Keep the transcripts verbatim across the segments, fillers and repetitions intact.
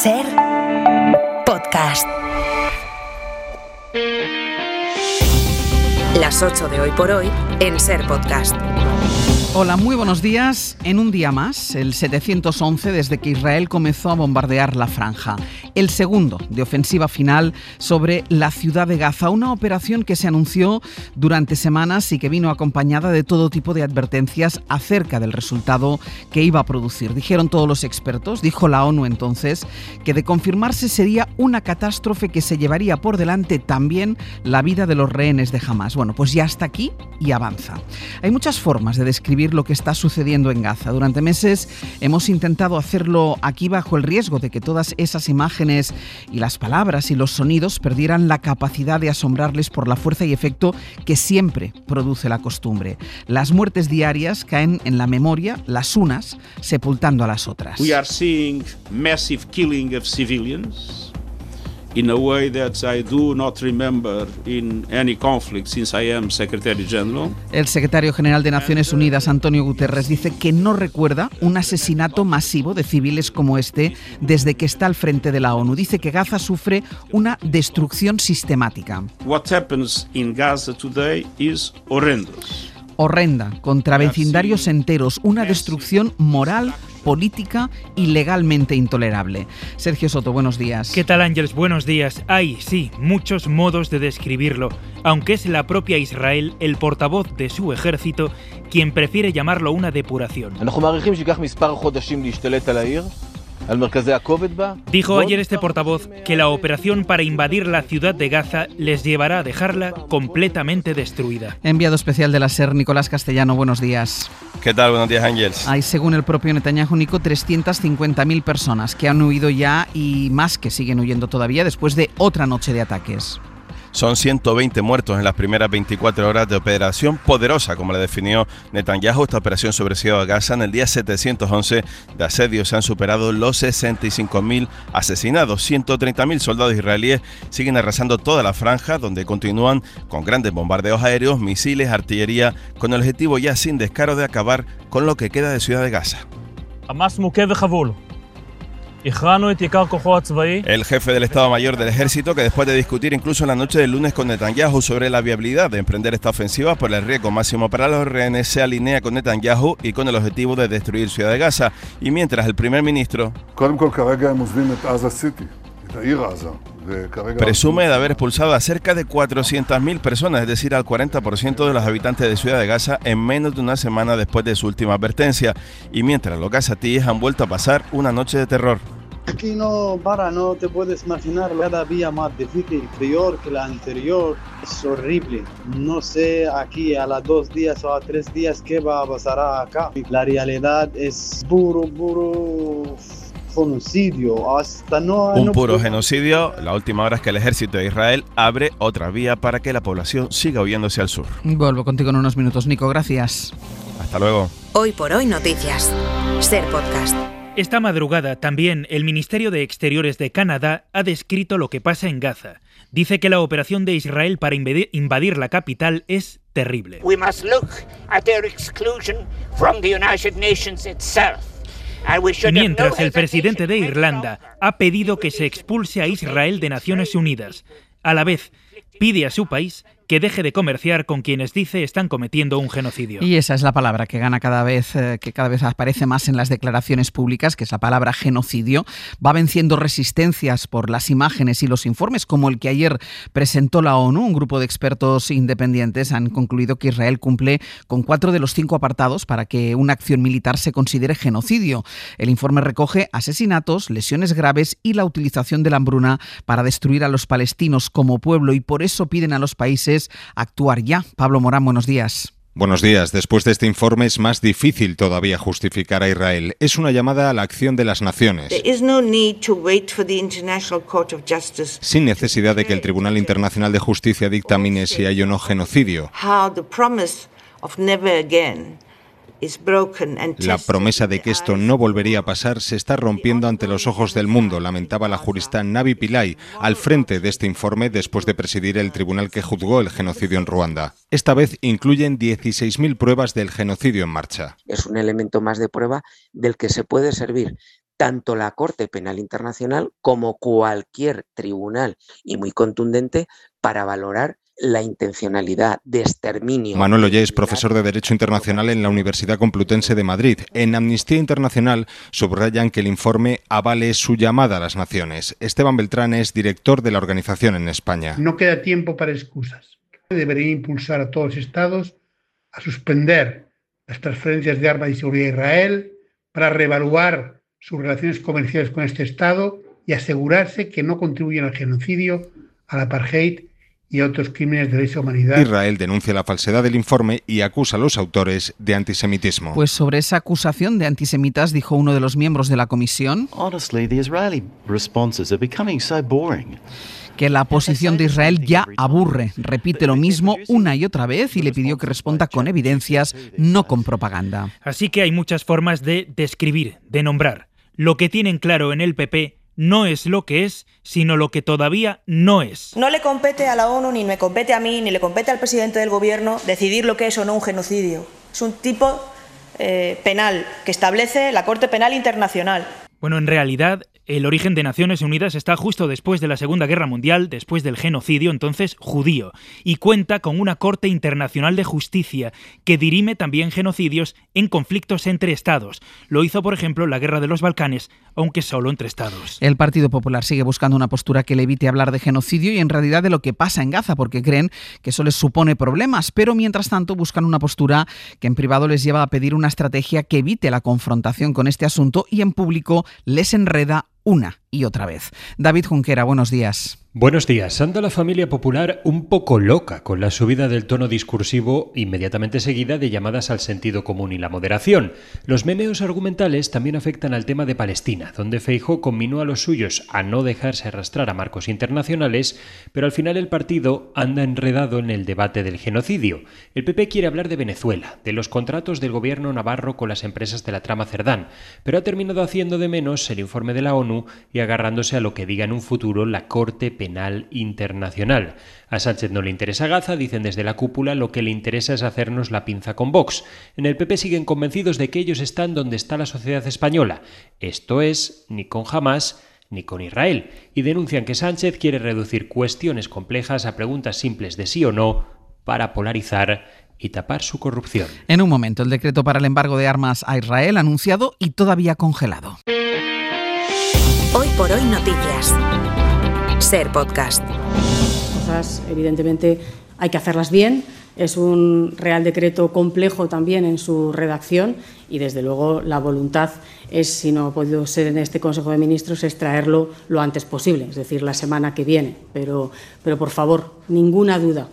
Ser Podcast. Las ocho de hoy por hoy en Ser Podcast. Hola, muy buenos días. En un día más, el setecientos once desde que Israel comenzó a bombardear la franja. El segundo de ofensiva final sobre la ciudad de Gaza, una operación que se anunció durante semanas y que vino acompañada de todo tipo de advertencias acerca del resultado que iba a producir. Dijeron todos los expertos, dijo la ONU entonces, que de confirmarse sería una catástrofe que se llevaría por delante también la vida de los rehenes de Hamás. Bueno, pues ya está aquí y avanza. Hay muchas formas de describir lo que está sucediendo en Gaza. Durante meses hemos intentado hacerlo aquí bajo el riesgo de que todas esas imágenes y las palabras y los sonidos perdieran la capacidad de asombrarles por la fuerza y efecto que siempre produce la costumbre. Las muertes diarias caen en la memoria, las unas sepultando a las otras. We are seeing massive killing of civilians in a way that I do not remember in any conflict since I am Secretary General. El secretario general de Naciones Unidas, Antonio Guterres, dice que no recuerda un asesinato masivo de civiles como este desde que está al frente de la ONU. Dice que Gaza sufre una destrucción sistemática. What happens in Gaza today is horrendous. Horrenda, contra vecindarios enteros, una destrucción moral, política y legalmente intolerable. Sergio Soto, buenos días. ¿Qué tal, Ángeles? Buenos días. Hay, sí, muchos modos de describirlo, aunque es la propia Israel, el portavoz de su ejército, quien prefiere llamarlo una depuración. Dijo ayer este portavoz que la operación para invadir la ciudad de Gaza les llevará a dejarla completamente destruida. Enviado especial de la SER, Nicolás Castellano, buenos días. ¿Qué tal? Buenos días, Ángeles. Hay, según el propio Netanyahu, Nico, trescientas cincuenta mil personas que han huido ya y más que siguen huyendo todavía después de otra noche de ataques. Son ciento veinte muertos en las primeras veinticuatro horas de operación poderosa, como la definió Netanyahu. Esta operación sobre Ciudad de Gaza en el día setecientos once de asedio se han superado los sesenta y cinco mil asesinados. ciento treinta mil soldados israelíes siguen arrasando toda la franja, donde continúan con grandes bombardeos aéreos, misiles, artillería, con el objetivo ya sin descaro de acabar con lo que queda de Ciudad de Gaza. El jefe del Estado Mayor del Ejército, que después de discutir incluso en la noche del lunes con Netanyahu sobre la viabilidad de emprender esta ofensiva por el riesgo máximo para los rehenes, se alinea con Netanyahu y con el objetivo de destruir Ciudad de Gaza. Y mientras el primer ministro presume de haber expulsado a cerca de cuatrocientas mil personas, es decir, al cuarenta por ciento de los habitantes de Ciudad de Gaza en menos de una semana después de su última advertencia. Y mientras los gazatíes han vuelto a pasar una noche de terror. Aquí no para, no te puedes imaginar, cada día más difícil, peor que la anterior, es horrible. No sé aquí a las dos días o a tres días qué va a pasar acá. La realidad es puro, puro genocidio. Hasta no, Un no puro puedo... genocidio. La última hora es que el ejército de Israel abre otra vía para que la población siga huyéndose al sur. Vuelvo contigo en unos minutos, Nico, gracias. Hasta luego. Hoy por hoy noticias. Ser Podcast. Esta madrugada también el Ministerio de Exteriores de Canadá ha descrito lo que pasa en Gaza. Dice que la operación de Israel para invadir, invadir la capital es terrible. We must look at their exclusion from the United Nations itself. Mientras el presidente de Irlanda ha pedido que se expulse a Israel de Naciones Unidas. A la vez, pide a su país que deje de comerciar con quienes dice están cometiendo un genocidio. Y esa es la palabra que gana cada vez, eh, que cada vez aparece más en las declaraciones públicas, que es la palabra genocidio. Va venciendo resistencias por las imágenes y los informes, como el que ayer presentó la ONU. Un grupo de expertos independientes han concluido que Israel cumple con cuatro de los cinco apartados para que una acción militar se considere genocidio. El informe recoge asesinatos, lesiones graves y la utilización de la hambruna para destruir a los palestinos como pueblo, y por eso piden a los países actuar ya. Pablo Morán, buenos días. Buenos días. Después de este informe es más difícil todavía justificar a Israel. Es una llamada a la acción de las naciones. Sin necesidad de que el Tribunal Internacional de Justicia dictamine si hay o no genocidio. La promesa de que esto no volvería a pasar se está rompiendo ante los ojos del mundo, lamentaba la jurista Navi Pillay, al frente de este informe después de presidir el tribunal que juzgó el genocidio en Ruanda. Esta vez incluyen dieciséis mil pruebas del genocidio en marcha. Es un elemento más de prueba del que se puede servir tanto la Corte Penal Internacional como cualquier tribunal, y muy contundente, para valorar la intencionalidad de exterminio. Manuel Ollé es profesor de Derecho Internacional en la Universidad Complutense de Madrid. En Amnistía Internacional subrayan que el informe avale su llamada a las naciones. Esteban Beltrán es director de la organización en España. No queda tiempo para excusas. Debería impulsar a todos los estados a suspender las transferencias de armas y seguridad a Israel, para reevaluar sus relaciones comerciales con este Estado y asegurarse que no contribuyen al genocidio, al apartheid y otros crímenes de lesa humanidad. Israel denuncia la falsedad del informe y acusa a los autores de antisemitismo. Pues sobre esa acusación de antisemitas dijo uno de los miembros de la comisión Honestly, the Israeli responses are becoming so boring. Que la posición de Israel ya aburre, repite lo mismo una y otra vez y le pidió que responda con evidencias, no con propaganda. Así que hay muchas formas de describir, de nombrar. Lo que tienen claro en el P P no es lo que es, sino lo que todavía no es. No le compete a la ONU, ni me compete a mí, ni le compete al presidente del gobierno decidir lo que es o no un genocidio. Es un tipo eh, penal que establece la Corte Penal Internacional. Bueno, en realidad, el origen de Naciones Unidas está justo después de la Segunda Guerra Mundial, después del genocidio, entonces judío, y cuenta con una Corte Internacional de Justicia que dirime también genocidios en conflictos entre estados. Lo hizo, por ejemplo, la Guerra de los Balcanes, aunque solo entre estados. El Partido Popular sigue buscando una postura que le evite hablar de genocidio y en realidad de lo que pasa en Gaza, porque creen que eso les supone problemas, pero mientras tanto buscan una postura que en privado les lleva a pedir una estrategia que evite la confrontación con este asunto y en público les enreda una y otra vez. David Junquera, buenos días. Buenos días. Anda la familia popular un poco loca con la subida del tono discursivo inmediatamente seguida de llamadas al sentido común y la moderación. Los meneos argumentales también afectan al tema de Palestina, donde Feijóo conminó a los suyos a no dejarse arrastrar a marcos internacionales, pero al final el partido anda enredado en el debate del genocidio. El P P quiere hablar de Venezuela, de los contratos del gobierno navarro con las empresas de la trama Cerdán, pero ha terminado haciendo de menos el informe de la ONU y agarrándose a lo que diga en un futuro la Corte Penal Internacional. A Sánchez no le interesa Gaza, dicen desde la cúpula, lo que le interesa es hacernos la pinza con Vox. En el P P siguen convencidos de que ellos están donde está la sociedad española, esto es, ni con Hamás ni con Israel, y denuncian que Sánchez quiere reducir cuestiones complejas a preguntas simples de sí o no para polarizar y tapar su corrupción. En un momento, el decreto para el embargo de armas a Israel anunciado y todavía congelado. Hoy por hoy noticias. Ser Podcast. Cosas, evidentemente, hay que hacerlas bien. Es un Real Decreto complejo también en su redacción y, desde luego, la voluntad es, si no ha podido ser en este Consejo de Ministros, es traerlo lo antes posible, es decir, la semana que viene. Pero, pero por favor, ninguna duda.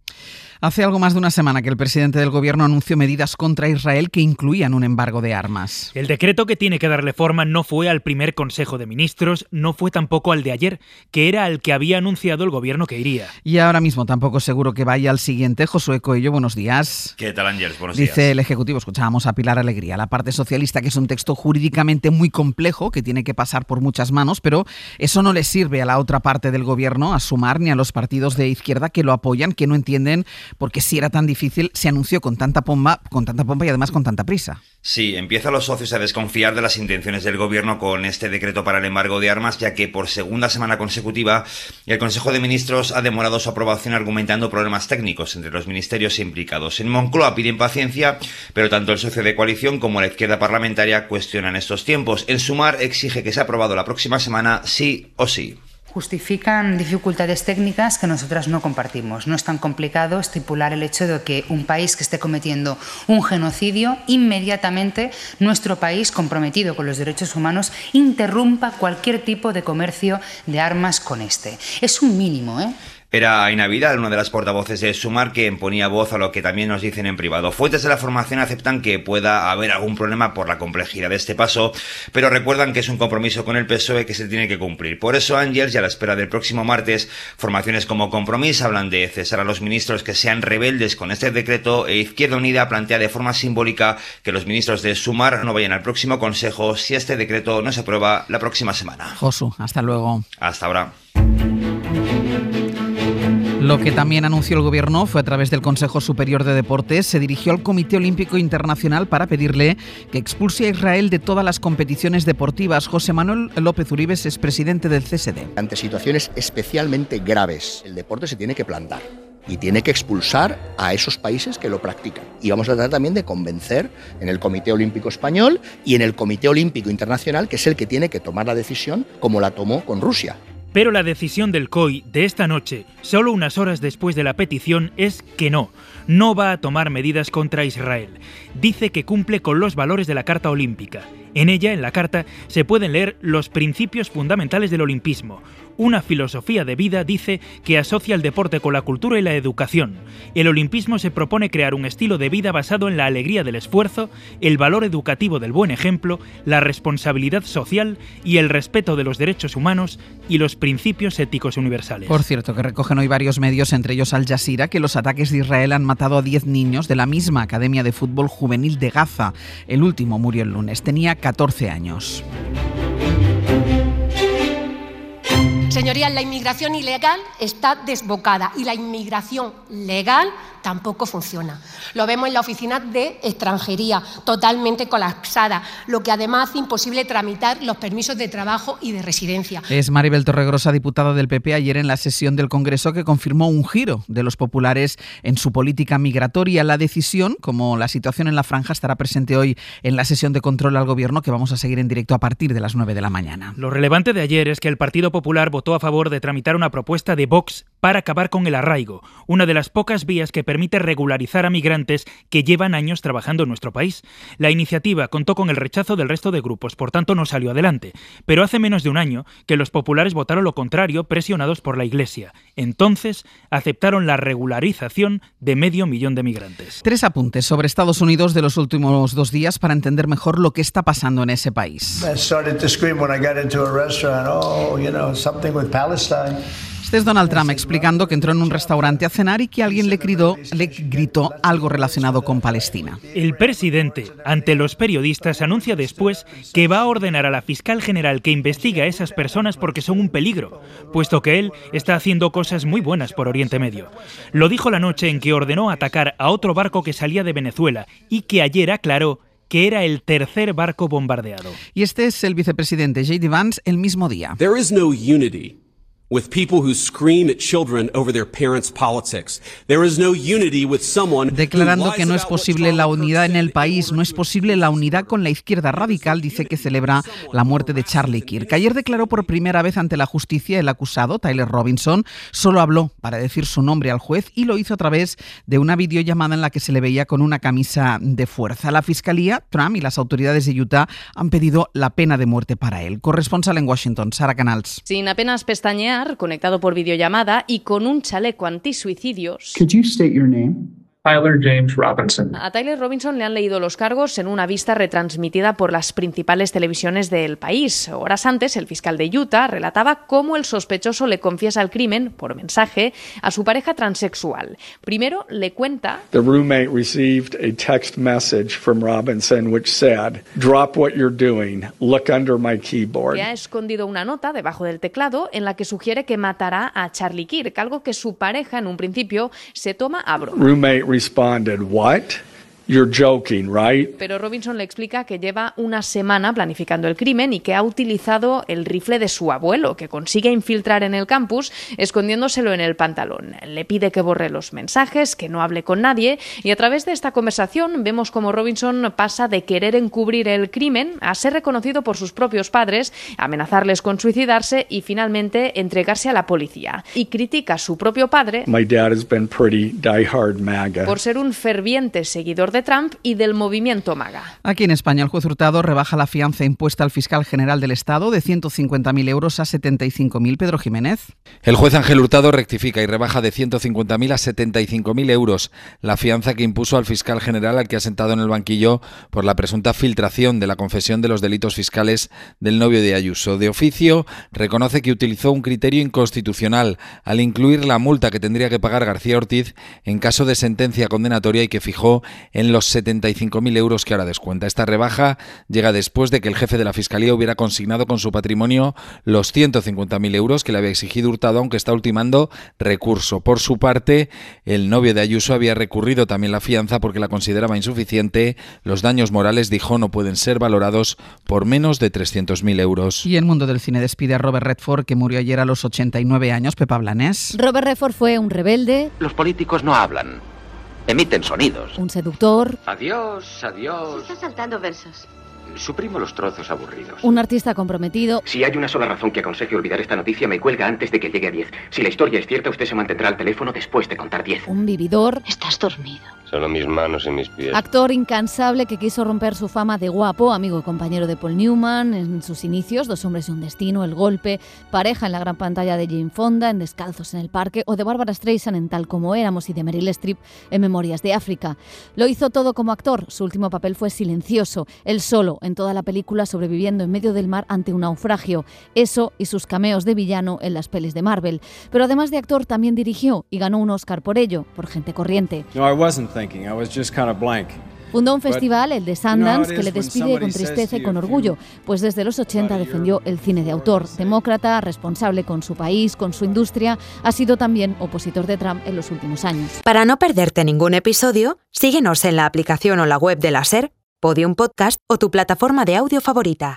Hace algo más de una semana que el presidente del gobierno anunció medidas contra Israel que incluían un embargo de armas. El decreto que tiene que darle forma no fue al primer Consejo de Ministros, no fue tampoco al de ayer, que era al que había anunciado el gobierno que iría. Y ahora mismo tampoco seguro que vaya al siguiente. Josué Coello, buenos días. ¿Qué tal, Ángels? Buenos días. Dice el Ejecutivo, escuchábamos a Pilar Alegría, la parte socialista, que es un texto jurídicamente muy complejo, que tiene que pasar por muchas manos, pero eso no le sirve a la otra parte del gobierno, a Sumar, ni a los partidos de izquierda que lo apoyan, que no entienden por qué si era tan difícil se anunció con tanta pompa, con tanta pompa y además con tanta prisa. Sí, empiezan los socios a desconfiar de las intenciones del gobierno con este decreto para el embargo de armas, ya que por segunda semana consecutiva el Consejo de Ministros ha demorado su aprobación argumentando problemas técnicos entre los ministerios implicados. En Moncloa piden paciencia, pero tanto el socio de coalición como la izquierda parlamentaria cuestionan estos tiempos. El Sumar exige que sea aprobado la próxima semana sí o sí. Justifican dificultades técnicas que nosotras no compartimos. No es tan complicado estipular el hecho de que un país que esté cometiendo un genocidio, inmediatamente nuestro país, comprometido con los derechos humanos, interrumpa cualquier tipo de comercio de armas con este. Es un mínimo, ¿eh? Era Aina Vidal, una de las portavoces de Sumar, que ponía voz a lo que también nos dicen en privado. Fuentes de la formación aceptan que pueda haber algún problema por la complejidad de este paso, pero recuerdan que es un compromiso con el P S O E que se tiene que cumplir. Por eso, Ángels, y a la espera del próximo martes, formaciones como Compromís hablan de cesar a los ministros que sean rebeldes con este decreto, e Izquierda Unida plantea de forma simbólica que los ministros de Sumar no vayan al próximo Consejo si este decreto no se aprueba la próxima semana. Josu, hasta luego. Hasta ahora. Lo que también anunció el Gobierno fue a través del Consejo Superior de Deportes. Se dirigió al Comité Olímpico Internacional para pedirle que expulse a Israel de todas las competiciones deportivas. José Manuel López Uribes es presidente del C S D. Ante situaciones especialmente graves, el deporte se tiene que plantar y tiene que expulsar a esos países que lo practican. Y vamos a tratar también de convencer en el Comité Olímpico Español y en el Comité Olímpico Internacional, que es el que tiene que tomar la decisión como la tomó con Rusia. Pero la decisión del C O I de esta noche, solo unas horas después de la petición, es que no, no va a tomar medidas contra Israel. Dice que cumple con los valores de la Carta Olímpica. En ella, en la Carta, se pueden leer los principios fundamentales del olimpismo. Una filosofía de vida, dice, que asocia el deporte con la cultura y la educación. El olimpismo se propone crear un estilo de vida basado en la alegría del esfuerzo, el valor educativo del buen ejemplo, la responsabilidad social y el respeto de los derechos humanos y los principios éticos universales. Por cierto, que recogen hoy varios medios, entre ellos Al Jazeera, que los ataques de Israel han matado a diez niños de la misma Academia de Fútbol Juvenil de Gaza. El último murió el lunes, tenía catorce años. Señorías, la inmigración ilegal está desbocada y la inmigración legal tampoco funciona. Lo vemos en la oficina de extranjería, totalmente colapsada, lo que además hace imposible tramitar los permisos de trabajo y de residencia. Es Maribel Torregrosa, diputada del P P, ayer en la sesión del Congreso, que confirmó un giro de los populares en su política migratoria. La decisión, como la situación en la franja, estará presente hoy en la sesión de control al Gobierno, que vamos a seguir en directo a partir de las nueve de la mañana. Lo relevante de ayer es que el Partido Popular votó a favor de tramitar una propuesta de Vox para acabar con el arraigo, una de las pocas vías que permite regularizar a migrantes que llevan años trabajando en nuestro país. La iniciativa contó con el rechazo del resto de grupos, por tanto no salió adelante. Pero hace menos de un año que los populares votaron lo contrario, presionados por la Iglesia. Entonces aceptaron la regularización de medio millón de migrantes. Tres apuntes sobre Estados Unidos de los últimos dos días para entender mejor lo que está pasando en ese país. Este es Donald Trump explicando que entró en un restaurante a cenar y que alguien le gritó, le gritó algo relacionado con Palestina. El presidente, ante los periodistas, anuncia después que va a ordenar a la fiscal general que investigue a esas personas porque son un peligro, puesto que él está haciendo cosas muy buenas por Oriente Medio. Lo dijo la noche en que ordenó atacar a otro barco que salía de Venezuela y que ayer aclaró que era el tercer barco bombardeado. Y este es el vicepresidente J D Vance el mismo día. There is no unity with people who scream at children over their parents' politics. There is no unity with someone Declarando que no es posible la unidad en el país, no es posible la unidad con la izquierda radical, dice que celebra la muerte de Charlie Kirk. Ayer declaró por primera vez ante la justicia el acusado, Tyler Robinson. Solo habló para decir su nombre al juez y lo hizo a través de una videollamada en la que se le veía con una camisa de fuerza. La Fiscalía, Trump y las autoridades de Utah han pedido la pena de muerte para él. Corresponsal en Washington, Sara Canals. Sin apenas pestañear, conectado por videollamada y con un chaleco antisuicidios. Could you state your name? Tyler James Robinson. A Tyler Robinson le han leído los cargos en una vista retransmitida por las principales televisiones del país. Horas antes, el fiscal de Utah relataba cómo el sospechoso le confiesa el crimen, por mensaje, a su pareja transexual. Primero le cuenta... The roommate received a text message from Robinson which said, "Drop what you're doing. Look under my keyboard." Que ha escondido una nota debajo del teclado en la que sugiere que matará a Charlie Kirk, algo que su pareja en un principio se toma a broma. Roommate responded, "What? You're joking, right?" Pero Robinson le explica que lleva una semana planificando el crimen y que ha utilizado el rifle de su abuelo, que consigue infiltrar en el campus escondiéndoselo en el pantalón. Le pide que borre los mensajes, que no hable con nadie, y a través de esta conversación vemos cómo Robinson pasa de querer encubrir el crimen a ser reconocido por sus propios padres, amenazarles con suicidarse y finalmente entregarse a la policía. Y critica a su propio padre My dad has been pretty diehard MAGA. por ser un ferviente seguidor de Trump y del movimiento MAGA. Aquí en España, el juez Hurtado rebaja la fianza impuesta al fiscal general del Estado de ciento cincuenta mil euros a setenta y cinco mil. Pedro Jiménez. El juez Ángel Hurtado rectifica y rebaja de ciento cincuenta mil a setenta y cinco mil euros la fianza que impuso al fiscal general al que ha sentado en el banquillo por la presunta filtración de la confesión de los delitos fiscales del novio de Ayuso. De oficio, reconoce que utilizó un criterio inconstitucional al incluir la multa que tendría que pagar García Ortiz en caso de sentencia condenatoria y que fijó en en los setenta y cinco mil euros que ahora descuenta. Esta rebaja llega después de que el jefe de la Fiscalía hubiera consignado con su patrimonio los ciento cincuenta mil euros que le había exigido Hurtado, aunque está ultimando recurso. Por su parte, el novio de Ayuso había recurrido también la fianza porque la consideraba insuficiente. Los daños morales, dijo, no pueden ser valorados por menos de trescientos mil euros. Y el mundo del cine despide a Robert Redford, que murió ayer a los ochenta y nueve años. Pepa Blanés. Robert Redford fue un rebelde. Los políticos no hablan, emiten sonidos. Un seductor. Adiós, adiós. Se está saltando versos. Suprimo los trozos aburridos. Un artista comprometido. Si hay una sola razón que aconseje olvidar esta noticia, me cuelga antes de que llegue a diez. Si la historia es cierta, usted se mantendrá al teléfono después de contar diez. Un vividor. Estás dormido. Solo mis manos y mis pies. Actor incansable que quiso romper su fama de guapo, amigo y compañero de Paul Newman en sus inicios, Dos hombres y un destino, El golpe, pareja en la gran pantalla de Jane Fonda en Descalzos en el parque o de Barbara Streisand en Tal como éramos y de Meryl Streep en Memorias de África. Lo hizo todo como actor, su último papel fue silencioso, él solo en toda la película sobreviviendo en medio del mar ante un naufragio, eso y sus cameos de villano en las pelis de Marvel. Pero además de actor también dirigió y ganó un Oscar por ello, por Gente corriente. No, I wasn't thinking. I was just kind of blank. Fundó un festival, el de Sundance, que le despide con tristeza y con orgullo, pues desde los ochenta defendió el cine de autor. Demócrata, responsable con su país, con su industria, ha sido también opositor de Trump en los últimos años. Para no perderte ningún episodio, síguenos en la aplicación o la web de la SER, Podium Podcast o tu plataforma de audio favorita.